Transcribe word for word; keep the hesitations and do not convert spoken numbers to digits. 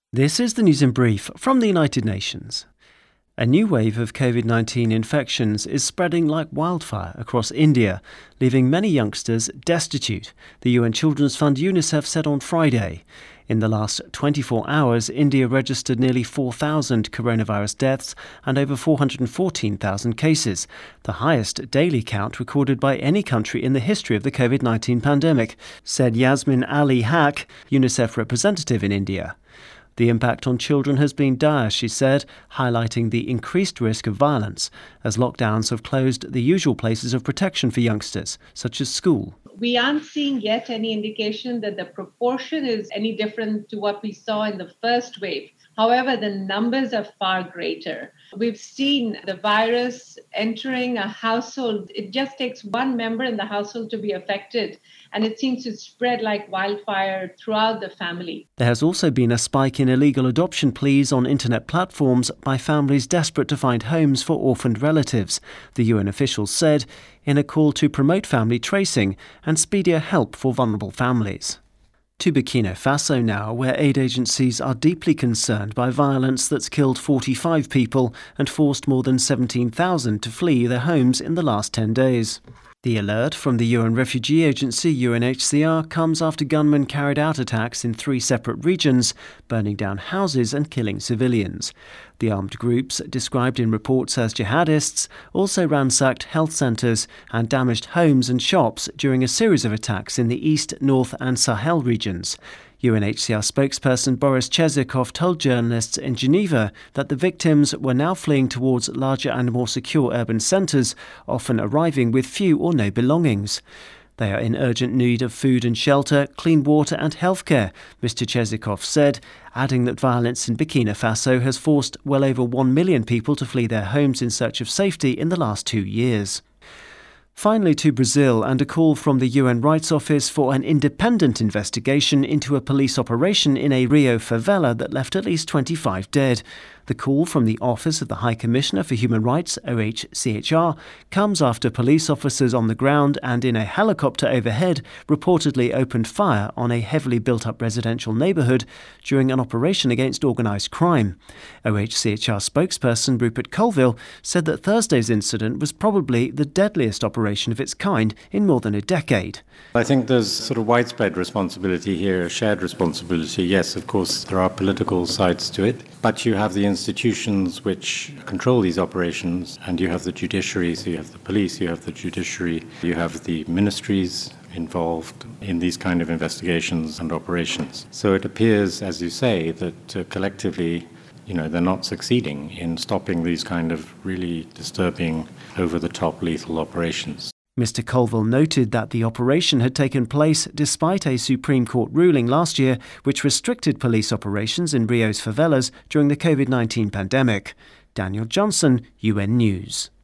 This is the news in brief from the United Nations. A new wave of COVID nineteen infections is spreading like wildfire across India, leaving many youngsters destitute, the U N Children's Fund UNICEF said on Friday. In the last twenty-four hours, India registered nearly four thousand coronavirus deaths and over four hundred fourteen thousand cases, the highest daily count recorded by any country in the history of the COVID nineteen pandemic, said Yasmin Ali Haq, UNICEF representative in India. The impact on children has been dire, she said, highlighting the increased risk of violence as lockdowns have closed the usual places of protection for youngsters, such as school. We aren't seeing yet any indication that the proportion is any different to what we saw in the first wave. However, the numbers are far greater. We've seen the virus entering a household. It just takes one member in the household to be affected, and it seems to spread like wildfire throughout the family. There has also been a spike in illegal adoption pleas on internet platforms by families desperate to find homes for orphaned relatives, the U N officials said, in a call to promote family tracing and speedier help for vulnerable families. To Burkina Faso now, where aid agencies are deeply concerned by violence that's killed forty-five people and forced more than seventeen thousand to flee their homes in the last ten days. The alert from the U N Refugee Agency, U N H C R, comes after gunmen carried out attacks in three separate regions, burning down houses and killing civilians. The armed groups, described in reports as jihadists, also ransacked health centres and damaged homes and shops during a series of attacks in the east, north and Sahel regions. U N H C R spokesperson Boris Chezikov told journalists in Geneva that the victims were now fleeing towards larger and more secure urban centres, often arriving with few or no belongings. They are in urgent need of food and shelter, clean water and healthcare, Mister Chezikov said, adding that violence in Burkina Faso has forced well over one million people to flee their homes in search of safety in the last two years. Finally to Brazil and a call from the U N Rights Office for an independent investigation into a police operation in a Rio favela that left at least twenty-five dead. The call from the Office of the High Commissioner for Human Rights, O H C H R, comes after police officers on the ground and in a helicopter overhead reportedly opened fire on a heavily built-up residential neighbourhood during an operation against organised crime. O H C H R spokesperson Rupert Colville said that Thursday's incident was probably the deadliest operation of its kind in more than a decade. I think there's sort of widespread responsibility here, shared responsibility. Yes, of course, there are political sides to it, but you have the institutions which control these operations, and you have the judiciary, so you have the police, you have the judiciary, you have the ministries involved in these kind of investigations and operations. So it appears, as you say, that uh, collectively, you know, they're not succeeding in stopping these kind of really disturbing, over-the-top lethal operations. Mister Colville noted that the operation had taken place despite a Supreme Court ruling last year which restricted police operations in Rio's favelas during the COVID nineteen pandemic. Daniel Johnson, U N News.